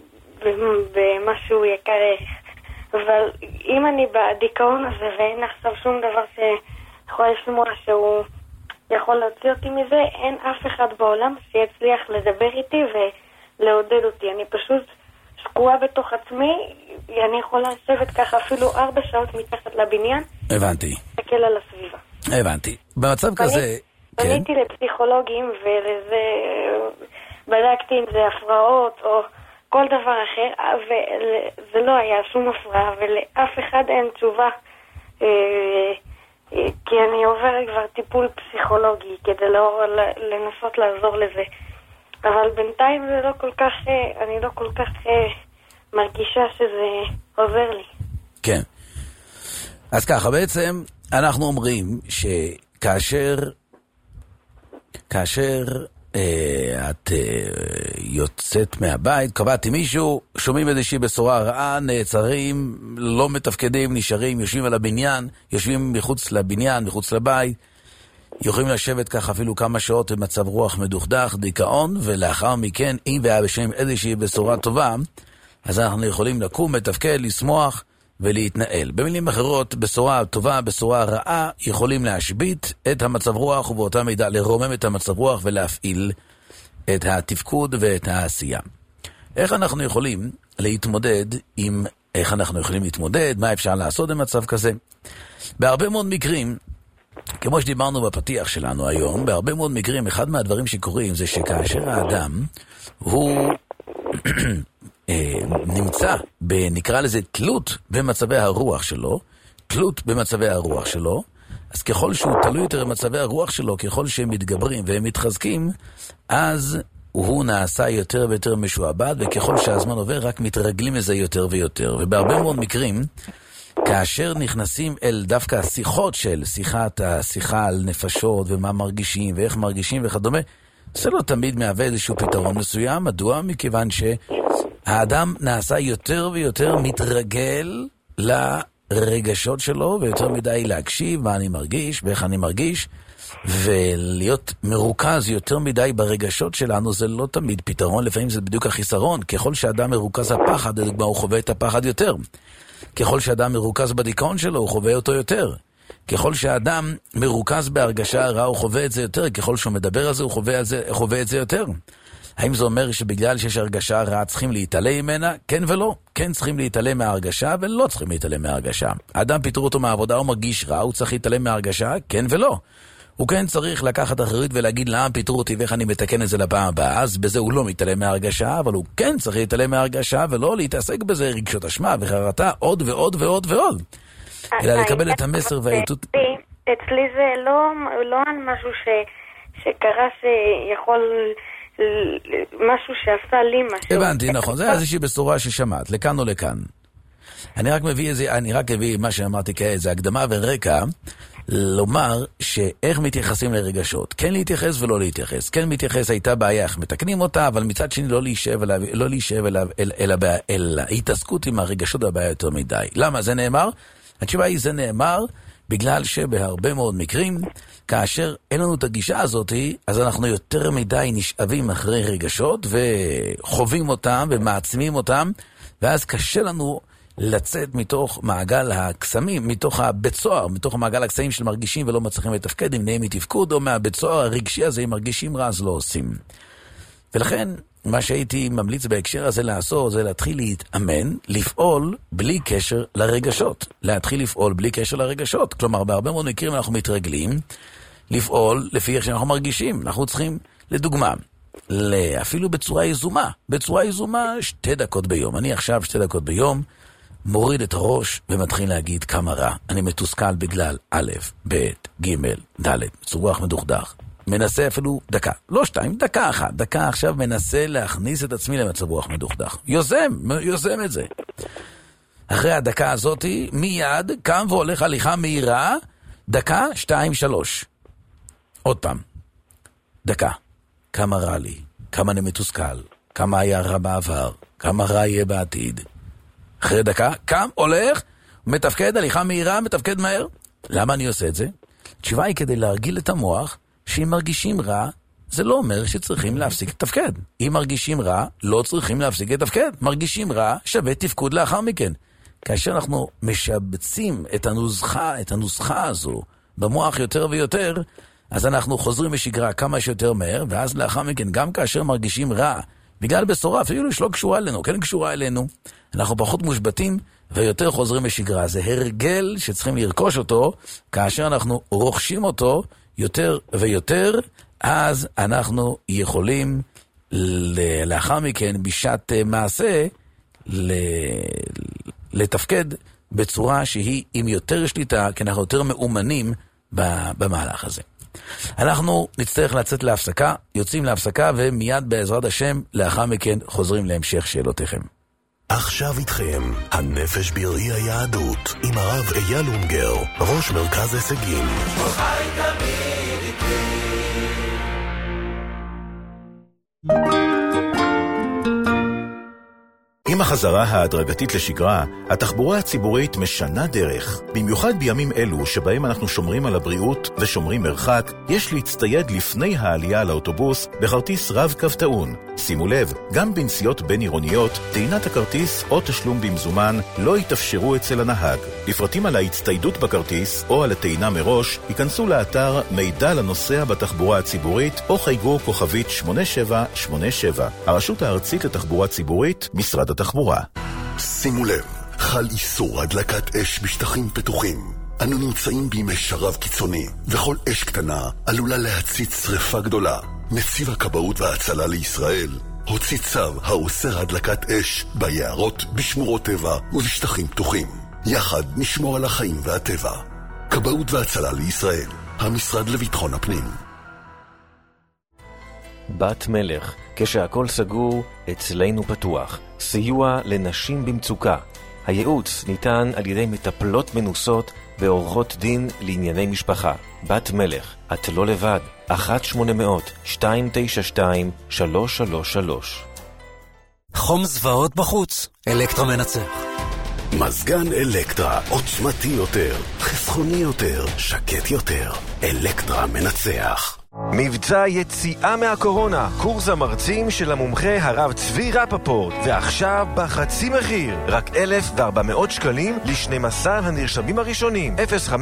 במשהו יקר ערך. אבל אם אני בדיכאון הזה ואין עכשיו שום דבר שיכול לשמוע שהוא יכול להוציא אותי מזה, אין אף אחד בעולם שיצליח לדבר איתי ולעודד אותי. אני פשוט שקועה בתוך עצמי, אני יכולה לשבת ככה אפילו 4 שעות מתחת לבניין. הבנתי. להסתכל על הסביבה. הבנתי. במצב כזה... פניתי לפסיכולוגים ולזה בדקתי אם זה הפרעות או כל דבר אחר, וזה לא היה שום הפרעה, ולאף אחד אין תשובה, כי אני עוברת כבר טיפול פסיכולוגי כדי לנסות לעזור לזה. אבל בינתיים זה לא כל כך, אני לא כל כך מרגישה שזה עוזר לי. כן. אז ככה, בעצם אנחנו אומרים שכאשר את יוצאת מהבית, קבעתי מישהו, שומעים איזושהי בשורה רעה, נעצרים, לא מתפקדים, נשארים, יושבים על הבניין, יושבים מחוץ לבניין, מחוץ לבית, יכולים לשבת ככה אפילו כמה שעות במצב רוח מדוכדך, דיכאון, ולאחר מכן, אם והיה בשם איזושהי בשורה טובה, אז אנחנו יכולים לקום, לתפקד, לשמוח ולהתנהל. במילים אחרות, בשורה טובה, בשורה רעה, יכולים להשבית את המצב רוח, ובאותה מידה לרומם את המצב רוח ולהפעיל את התפקוד ואת העשייה. איך אנחנו יכולים להתמודד מה אפשר לעשות במצב כזה? בהרבה מאוד מקרים, כמו שדיברנו בפתיח שלנו היום, בהרבה מאוד מקרים, אחד מהדברים שקורים זה שכאשר האדם הוא נמצא נקרא לזה תלות במצבי הרוח שלו, אז ככל שהוא תלוי יותר במצבי הרוח שלו, ככל שהם מתגברים והם מתחזקים, אז הוא נעשה יותר ויותר משועבד, וככל שהזמן עובר רק מתרגלים לזה יותר ויותר. ובהרבה מאוד מקרים, כאשר נכנסים אל דווקא השיחות של השיחה על נפשות ומה מרגישים ואיך מרגישים וכדומה, זה לא תמיד מהווה איזשהו פתרון מסוים. מדוע? מכיוון שהאדם נעשה יותר ויותר מתרגל לרגשות שלו, ויותר מדי להקשיב מה אני מרגיש ואיך אני מרגיש, ולהיות מרוכז יותר מדי ברגשות שלנו זה לא תמיד פתרון, לפעמים זה בדיוק החיסרון. ככל שאדם מרוכז הפחד, לדוגמה, הוא חווה את הפחד יותר. ככל שאדם מרוכז בדיכאון שלו, הוא חווה אותו יותר. ככל שאדם מרוכז בהרגשה הרעה, הוא חווה את זה יותר. ככל שהוא מדבר על זה, הוא חווה את זה יותר. האם זה אומר שבגלל שיש הרגשה רעה צריכים להתעלם ממנה? כן ולא. כן צריכים להתעלם מההרגשה ולא צריכים להתעלם מההרגשה. האדם פיטרו אותו מהעבודה, הוא מרגיש רע, הוא צריך להתעלם מההרגשה? כן ולא. הוא כן צריך לקחת אחריות ולהגיד למה פיטרו אותי ואיך אני מתקן את זה לפעם הבאה, אז בזה הוא לא מתעלם מההרגשה, אבל הוא כן צריך להתעלם מההרגשה ולא להתעסק בזה רגשות אשמה וחרטה עוד ועוד ועוד ועוד, אלא לקבל את המסר והאיתות. אצלי זה לא משהו שקרה שיכול, משהו שעשה לי משהו. הבנתי, נכון, זה איזושהי בשורה ששמעת, לכאן או לכאן. אני רק מביא מה שאמרתי כעת, זה הקדמה ורקע, לומר שאיך מתייחסים לרגשות. כן להתייחס ולא להתייחס. כן מתייחס, הייתה בעיה, איך מתקנים אותה, אבל מצד שני לא להישאב אל ההתעסקות עם הרגשות הבעיה יותר מדי. למה זה נאמר? התשובה היא, זה נאמר בגלל שבהרבה מאוד מקרים, כאשר אין לנו את הגישה הזאת, אז אנחנו יותר מדי נשאבים אחרי רגשות, וחווים אותם ומעצמים אותם, ואז קשה לנו לצאת מתוך מעגל הקסמים, מתוך הבית סוהר, מתוך מעגל הקסמים של מרגישים ולא מצליחים לתפקד, אם נהיה מתפקוד, או מהבית סוהר הרגשי הזה, אם מרגישים רע אז לא עושים. ולכן מה שהייתי ממליץ בהקשר הזה לעשות, זה להתחיל להתאמן, לפעול בלי קשר לרגשות. להתחיל לפעול בלי קשר לרגשות. כלומר, בהרבה מאוד מקרים אנחנו מתרגלים לפעול לפי איך שאנחנו מרגישים. אנחנו צריכים, לדוגמה, אפילו בצורה יזומה. בצורה יזומה 2 דקות ביום. אני עכשיו 2 דקות ביום, מוריד את הראש ומתחיל להגיד כמה רע. אני מתוסכל בגלל א', ב', ג', ד', מצורח מדוכדך. מנסה אפילו דקה, לא 2, דקה 1. דקה עכשיו מנסה להכניס את עצמי למצב רוח מדוכדך. יוזם את זה. אחרי הדקה הזאת, מיד קם והולך הליכה מהירה, דקה, 2, 3. עוד פעם. דקה. כמה רע לי, כמה אני מתוסכל, כמה היה רע בעבר, כמה רע יהיה בעתיד. אחרי דקה, קם, הולך, מתפקד, הליכה מהירה, מתפקד מהר. למה אני עושה את זה? תשובה היא כדי להרגיל את המוח, שאם מרגישים רע, זה לא אומר שצריכים להפסיק את תפקד. אם מרגישים רע, לא צריכים להפסיק את תפקד. מרגישים רע, שווה תפקוד לאחר מכן. כאשר אנחנו משבצים את הנוסחה הזו במוח יותר ויותר, אז אנחנו חוזרים בשגרה כמה שיותר מהר, ואז לאחר מכן, גם כאשר מרגישים רע, בגלל בשורה, אפילו שלא קשורה אלינו, כן קשורה אלינו, אנחנו פחות מושבטים ויותר חוזרים בשגרה. זה הרגל שצריכים לרכוש אותו, כאשר אנחנו רוכשים אותו יותר ויותר, אז אנחנו יכולים לאחר מכן בשעת מעשה לתפקד בצורה שהיא עם יותר שליטה, כי אנחנו יותר מאומנים במהלך הזה. אנחנו נצטרך לצאת להפסקה, יוצאים להפסקה ומיד בעזרת השם לאחר מכן חוזרים להמשך שאלותיכם. עכשיו איתכם, הנפש בראי היהדות, עם הרב אייל אונגר, ראש מרכז הישגים. עם החזרה ההדרגתית לשגרה, התחבורה הציבורית משנה דרך. במיוחד בימים אלו שבהם אנחנו שומרים על הבריאות ושומרים מרחק, יש להצטייד לפני העלייה לאוטובוס בכרטיס רב-קו טעון. שימו לב, גם בנסיעות בין עירוניות, טעינת הכרטיס או תשלום במזומן לא יתאפשרו אצל הנהג. לפרטים על ההצטיידות בכרטיס או על הטעינה מראש, ייכנסו לאתר מידע לנוסע בתחבורה הציבורית או חייגו כוכבית 8787. הרשות הארצית לתחבורה ציבורית, משרד התחבורה. שימו לב, חל איסור הדלקת אש בשטחים פתוחים. אנו נמצאים בימי שרב קיצוני, וכל אש קטנה עלולה להציץ שריפה גדולה. נציב הכבאות וההצלה לישראל הוציא צו האוסר הדלקת אש ביערות, בשמורות טבע ובשטחים פתוחים. יחד נשמור על החיים והטבע. כבאות והצלה לישראל, המשרד לביטחון הפנים. בת מלך, כשהכל סגור, אצלנו פתוח. סיוע לנשים במצוקה. הייעוץ ניתן על ידי מטפלות מנוסות ועורכות דין לענייני משפחה. בת מלך, את לא לבד. 1-800-292-333. חום זוועות בחוץ, אלקטרה מנצח. מזגן אלקטרה, עוצמתי יותר, חסכוני יותר, שקט יותר. אלקטרה מנצח. מבצע יציאה מהקורונה, קורס המרצים של המומחה הרב צבי רפפורט, ועכשיו בחצי מחיר, רק 1,400 שקלים ל-12 הנרשמים הראשונים.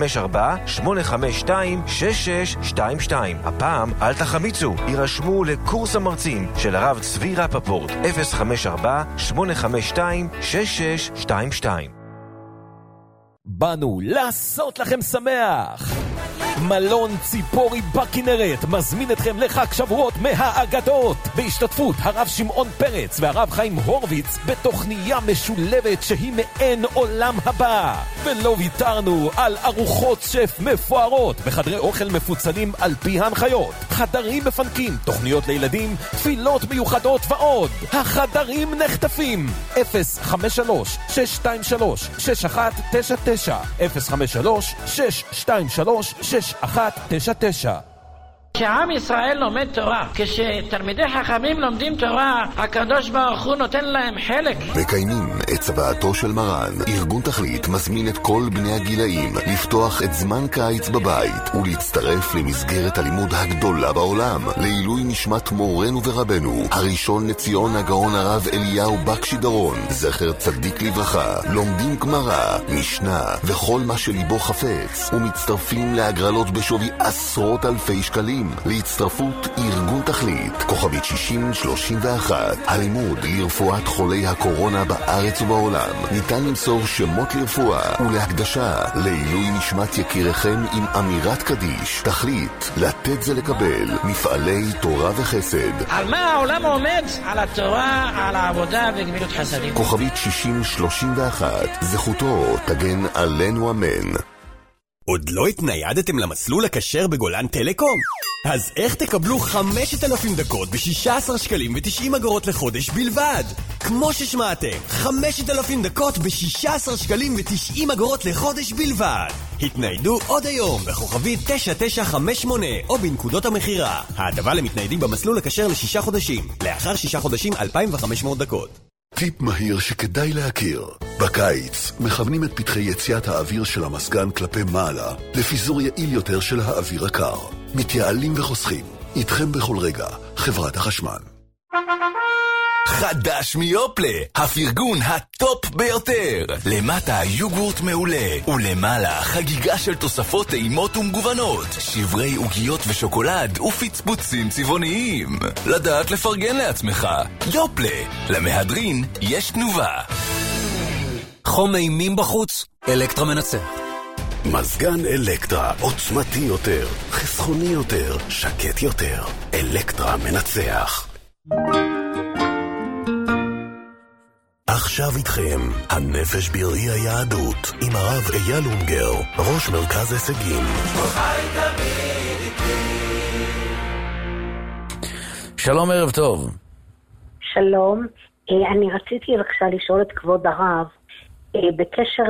054-852-6622. הפעם אל תחמיצו, יירשמו לקורס המרצים של הרב צבי רפפורט. 054-852-6622. באנו לעשות לכם שמח. מלון ציפורי בכנרת מזמין אתכם לחג שבועות מהאגדות, בהשתתפות הרב שמעון פרץ והרב חיים הורוביץ, בתוכניה משולבת שהיא מעין עולם הבא. ולא ויתרנו על ארוחות שף מפוארות בחדרי אוכל מפוצלים על פי ההנחיות, חדרים מפנקים, תוכניות לילדים, תפילות מיוחדות ועוד. החדרים נחטפים. 053-623-6199 053-623-6199. כשעם ישראל לומד תורה, כשתלמידי חכמים לומדים תורה, הקדוש ברוך הוא נותן להם חלק. מקיימים את צוואתו של מרן. ארגון תכלית מזמין את כל בני הגילאים לפתוח את זמן קיץ בבית ולהצטרף למסגרת הלימוד הגדולה בעולם לעילוי נשמת מורנו ורבנו הראשון לציון הגאון הרב אליהו בקשי דורון, זכר צדיק לברכה. לומדים גמרא, משנה וכל מה שליבו חפץ, ומצטרפים להגרלות בשווי עשרות אלפי שקלים. להצטרפות ארגון תכלית, כוכבית 6031. הלימוד לרפואת חולי הקורונה בארץ ובעולם. ניתן למסור שמות לרפואה ולהקדשה לעילוי נשמת יקיריכם עם אמירת קדיש. תכלית, לתת זה לקבל. מפעלי תורה וחסד. על מה העולם עומד? על התורה, על העבודה וגמילות חסדים. כוכבית 6031. זכותו תגן עלינו אמן. עוד לא התניידתם למסלול הכשר בגולן טלקום? אז איך תקבלו 5,000 דקות ב-16 שקלים ו-90 אגורות לחודש בלבד? כמו ששמעתם, 5,000 דקות ב-16 שקלים ו-90 אגורות לחודש בלבד. התניידו עוד היום בכוכבית 9958 או בנקודות המחירה. ההטבה למתניידים במסלול הכשר ל6 חודשים. לאחר 6 חודשים 2,500 דקות. טיפ מהיר שכדאי להכיר. בקיץ מכוונים את פתחי יציאת האוויר של המסגן כלפי מעלה לפיזור יעיל יותר של האוויר הקר. מתייעלים וחוסכים. איתכם בכל רגע, חברת החשמל. חדש מיופלה, הפרגון הטופ ביותר. למטה יוגורט מעולה, ולמעלה חגיגה של תוספות טעימות ומגוונות, שברי עוגיות ושוקולד ופצפוצים צבעוניים. לדעת לפרגן לעצמך. יופלה, למהדרין יש תנובה. חום אימים בחוץ, אלקטרה מנצח. מזגן אלקטרה, עוצמתי יותר, חסכוני יותר, שקט יותר. אלקטרה מנצח. עכשיו איתכם, הנפש בראי היהדות, עם הרב אייל אונגר, ראש מרכז הישגים. שלום, ערב טוב. שלום, אני רציתי בבקשה לשאול את כבוד הרב, בקשר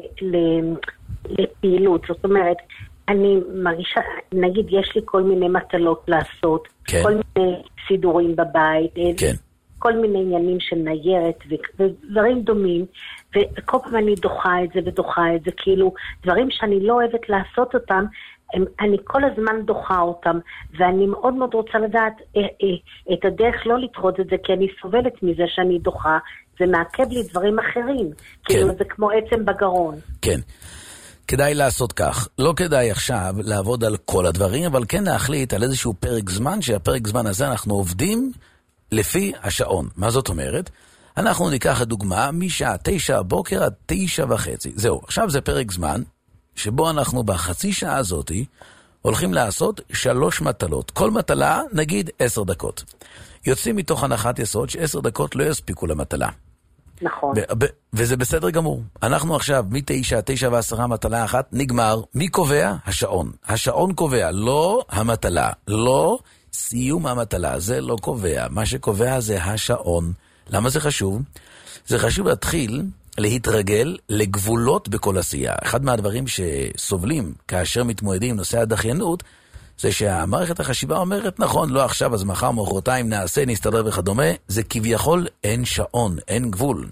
לפעילות, זאת אומרת, אני מרגישה, נגיד יש לי כל מיני מטלות לעשות, כן. כל מיני סידורים בבית, כן. כל מיני עניינים של ניירת ודברים דומים, וכל פעם אני דוחה את זה, כאילו דברים שאני לא אוהבת לעשות אותם, אני כל הזמן דוחה אותם, ואני מאוד מאוד רוצה לדעת את הדרך לא לדחות את זה, כי אני סובלת מזה שאני דוחה, זה מעכב לי דברים אחרים, כאילו זה כמו עצם בגרון. כן. כדאי לעשות כך. לא כדאי עכשיו לעבוד על כל הדברים, אבל כן להחליט על איזשהו פרק זמן, שהפרק זמן הזה אנחנו עובדים לפי השעון. מה זאת אומרת? אנחנו ניקח את דוגמה משעה 9 הבוקר עד 9:30. זהו, עכשיו זה פרק זמן שבו אנחנו בחצי שעה הזאת הולכים לעשות 3 מטלות. כל מטלה נגיד 10 דקות. יוצאים מתוך הנחת יסוד ש10 דקות לא יספיקו למטלה. נכון. וזה בסדר גמור. אנחנו עכשיו מ9 עד 9:10 מטלה אחת נגמר. מי קובע? השעון. השעון קובע, לא המטלה. לא סיום המטלה, זה לא קובע. מה שקובע זה השעון. למה זה חשוב? זה חשוב להתחיל להתרגל לגבולות בכל עשייה. אחד מהדברים שסובלים כאשר מתמודדים עם נושא הדחיינות, זה שהמערכת החשיבה אומרת, נכון, לא עכשיו, אז מחר, מחרתיים, נעשה, נסתדר וכדומה, זה כביכול אין שעון, אין גבול.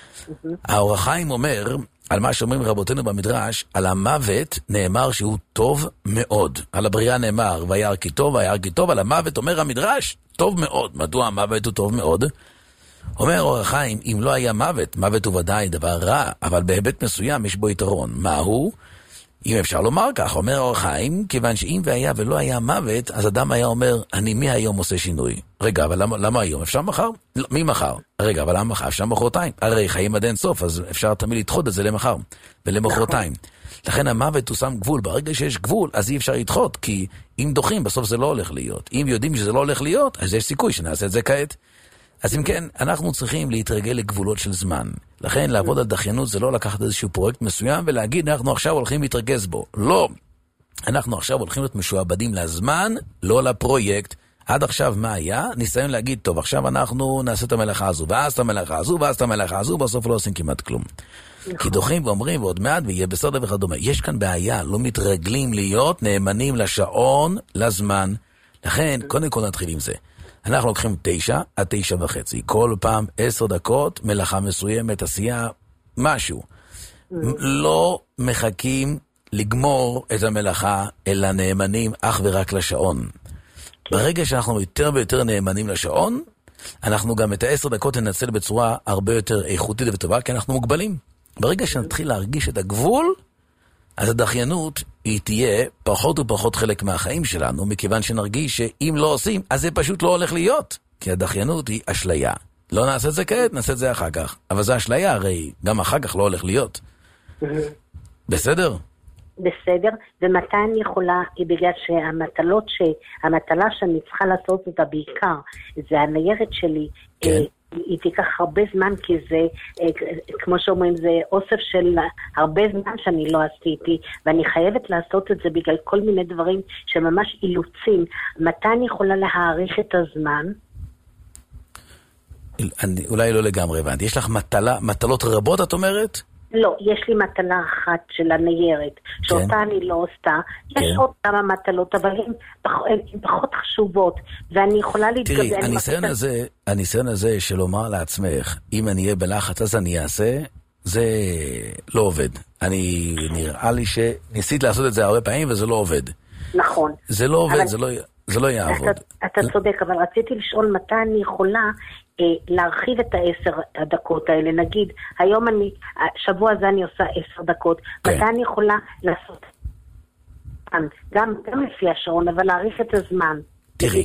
האור החיים אומר, על מה שאומרים רבותינו במדרש, על המוות נאמר שהוא טוב מאוד. על הבריאה נאמר, וירא כי טוב, וירא כי טוב, על המוות אומר המדרש, טוב מאוד. מדוע המוות הוא טוב מאוד? אומר אור החיים, אם לא היה מוות, מוות הוא ודאי דבר רע, אבל בהיבט מסוים יש בו יתרון. מהו? אם אפשר לומר כך, אומר אור החיים, כיוון שאם והיה ולא היה מוות, אז אדם היה אומר, אני מהיום עושה שינוי. רגע, אבל למה היום? אפשר מחר? מי מחר? רגע, אבל למה מחר? אפשר מחרתיים. הרי חיים עד אין סוף, אז אפשר תמיד לדחות את זה למחר ולמחרתיים. לכן המוות הוא שם גבול. ברגע שיש גבול, אז אי אפשר לדחות, כי אם דוחים, בסוף זה לא הולך להיות. אם יודעים שזה לא הולך להיות, אז יש סיכוי שנעשה את זה כעת. אז אם כן, אנחנו צריכים להתרגל לגבולות של זמן. לכן לעבוד על דחיינות זה לא לקחת איזשהו פרויקט מסוים ולהגיד, אנחנו עכשיו הולכים להתרכז בו. לא. אנחנו עכשיו הולכים להיות משועבדים לזמן, לא לפרויקט. עד עכשיו מה היה? ניסיון להגיד, טוב, עכשיו אנחנו נעשה את המלאכה הזו, ואז את המלאכה הזו, ואז את המלאכה הזו, בסוף לא עושים כמעט כלום. כי דוחים ואומרים, ועוד מעט, ויהיה בסדר וכדומה. יש כאן בעיה, לא מתרגלים להיות נאמנים לשעון, לזמן. לכן, קודם כל נתחיל עם זה. אנחנו לוקחים 9 עד 9:30. כל פעם 10 דקות, מלאכה מסוימת, עשייה, משהו. לא מחכים לגמור את המלאכה, אלא נאמנים אך ורק לשעון. ברגע שאנחנו יותר ויותר נאמנים לשעון, אנחנו גם את 10 דקות ננצל בצורה הרבה יותר איכותית וטובה, כי אנחנו מוגבלים. ברגע שנתחיל להרגיש את הגבול, אז הדחיינות היא תהיה פחות ופחות חלק מהחיים שלנו, מכיוון שנרגיש שאם לא עושים, אז זה פשוט לא הולך להיות. כי הדחיינות היא אשליה. לא נעשה את זה כעת, נעשה את זה אחר כך. אבל זה אשליה, הרי גם אחר כך לא הולך להיות. בסדר? בסדר, ומתי אני יכולה, בגלל שהמטלה שאני צריכה לעשות אותה בעיקר, זה הניירת שלי, כן. היא תיקח הרבה זמן, כי זה, כמו שאומרים, זה אוסף של הרבה זמן שאני לא עשיתי, ואני חייבת לעשות את זה בגלל כל מיני דברים שממש אילוצים. מתי אני יכולה להאריך את הזמן? אולי לא לגמרי הבנתי. יש לך מטלות רבות, את אומרת? לא, יש לי מטלה אחת של הניירת, שאותה אני לא עושה. יש עוד כמה מטלות, אבל הן פחות חשובות, ואני יכולה להתגבר. תראי, הניסיון הזה של לומר לעצמך, אם אני אהיה בלחץ אז אני אעשה, זה לא עובד. נראה לי שניסית לעשות את זה הרבה פעמים וזה לא עובד. נכון. זה לא עובד, זה לא יעבוד. אתה צודק, אבל רציתי לשאול מתי אני יכולה להרחיב את 10 הדקות האלה. נגיד, היום שבוע הזה אני עושה 10 דקות. מתי אני יכולה לעשות? גם לפי השעון, אבל להאריך את הזמן. תראי,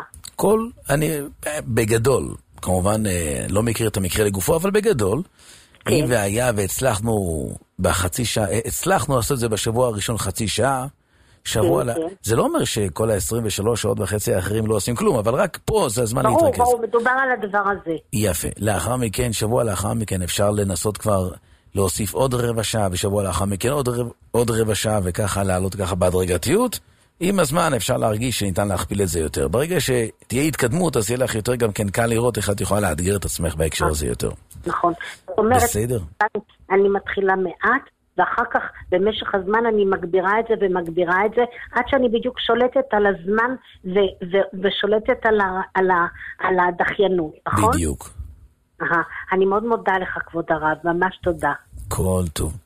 בגדול, כמובן לא מכיר את המקרה לגופו, אבל בגדול, אם והיה והצלחנו בחצי שעה, הצלחנו לעשות את זה בשבוע הראשון חצי שעה, זה לא אומר שכל ה-23 שעות וחצי האחרים לא עושים כלום, אבל רק פה זה הזמן להתרכז. ברור, מדובר על הדבר הזה. יפה. לאחר מכן, שבוע לאחר מכן, אפשר לנסות כבר להוסיף עוד רבע שעה, ושבוע לאחר מכן עוד רבע שעה, וככה לעלות ככה בהדרגתיות. עם הזמן אפשר להרגיש שניתן להכפיל את זה יותר. ברגע שתהיה התקדמות, אז יהיה לך יותר גם כן קל לראות איך את יכולה לאתגר את עצמך בהקשר הזה יותר. נכון. זאת אומרת, אני מתחילה מעט, ואחר כך במשך הזמן אני מגבירה את זה ומגבירה את זה, עד שאני בדיוק שולטת על הזמן ושולטת על הדחיינות, נכון? בדיוק. אני מאוד מודה לך, כבוד הרב, ממש תודה. כל טוב.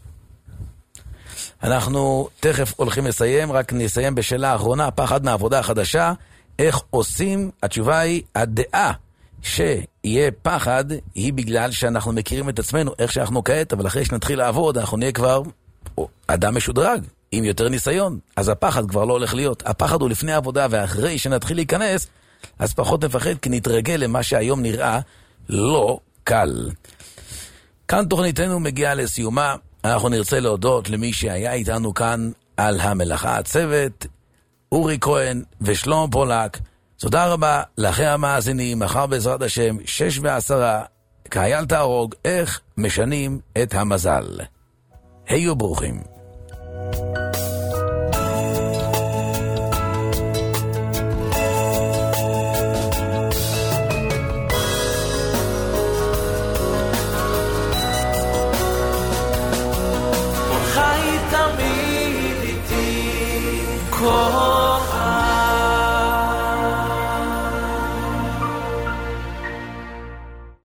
אנחנו תכף הולכים לסיים, רק נסיים בשאלה האחרונה, פחד מהעבודה החדשה, איך עושים? התשובה היא, הדעה שיהיה פחד היא בגלל שאנחנו מכירים את עצמנו איך שאנחנו כעת, אבל אחרי שנתחיל לעבוד אנחנו נהיה כבר אדם משודרג עם יותר ניסיון, אז הפחד כבר לא הולך להיות. הפחד הוא לפני העבודה, ואחרי שנתחיל להיכנס אז פחות נפחד, כי נתרגל למה שהיום נראה לא קל. כאן תוכניתנו מגיעה לסיומה. אנחנו נרצה להודות למי שהיה איתנו כאן על המלאכה, הצוות אורי כהן ושלום פולק. תודה רבה לכם המאזינים. מחר בעזרת השם 6:10 קהל תהרוג, איך משנים את המזל. היו ברוכים.